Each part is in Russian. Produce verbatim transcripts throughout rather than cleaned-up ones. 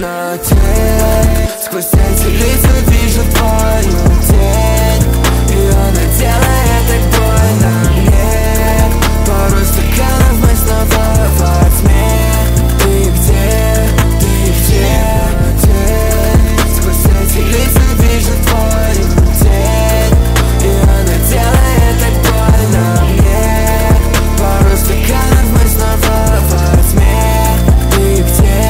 темноте сквозь эти лица вижу твою тень, и она делает так больно мне. Пару стаканов мы снова во тьме. Ты где, ты где? Сквозь эти лица вижу твою тень, и она делает так больно мне. Пару стаканов мы снова во тьме. Ты где,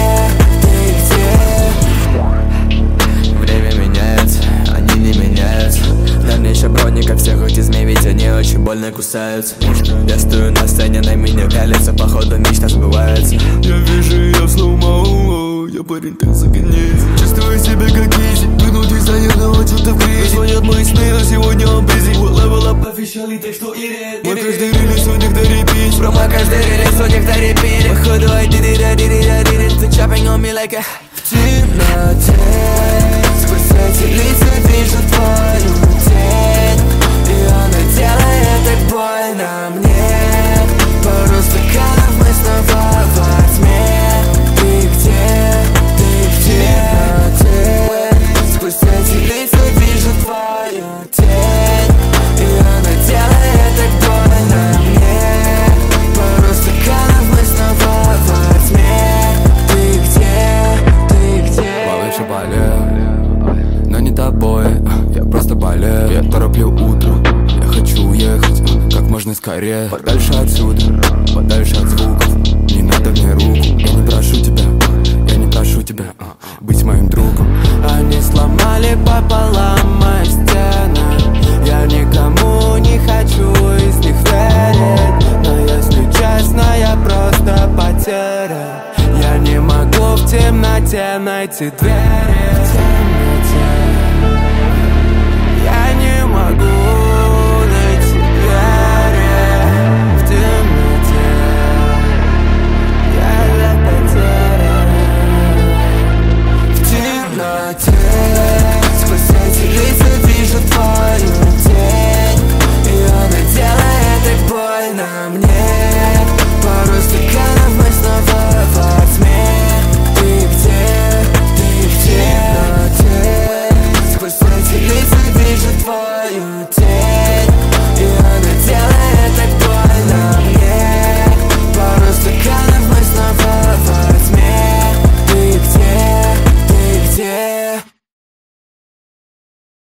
ты где? Время меняется, они не меняются. Дальнейшая броня, как всех этих змей, ведь они очень больно кусаются. Я стою на сцене, на меня пялится, походу мечта сбывается. Я вижу ее в слоумо, я парень, ты загонись. Чувствую себя как изи, вынутый заедного что-то в кризе. Звонят мои сны, но сегодня он busy. Level up officially, так что и ред. Мой каждый релиз у них на репит. Про мой каждый релиз у них на репит. Походу I did it, I did it, I did it. Ты chopping on me like a... В темноте сквозь эти лица вижу твою тень, и она делает так больно мне. Пару стаканов мы снова во тьме. Ты где, ты где? Сквозь эти лица вижу твою тень, и она делает так больно мне. Пару стаканов мы снова во тьме. Ты где, ты где? Малыш, болею, но не тобой. Я просто болею, я тороплю утро. Я хочу уехать как можно скорее, подальше отсюда, подальше от звуков. Не надо мне руку, я не прошу тебя, я не прошу тебя а, быть моим другом. Они сломали пополам мои стены. Я никому не хочу из них верить, но если честно, я просто потерян. Я не могу в темноте найти двери. В темноте я не могу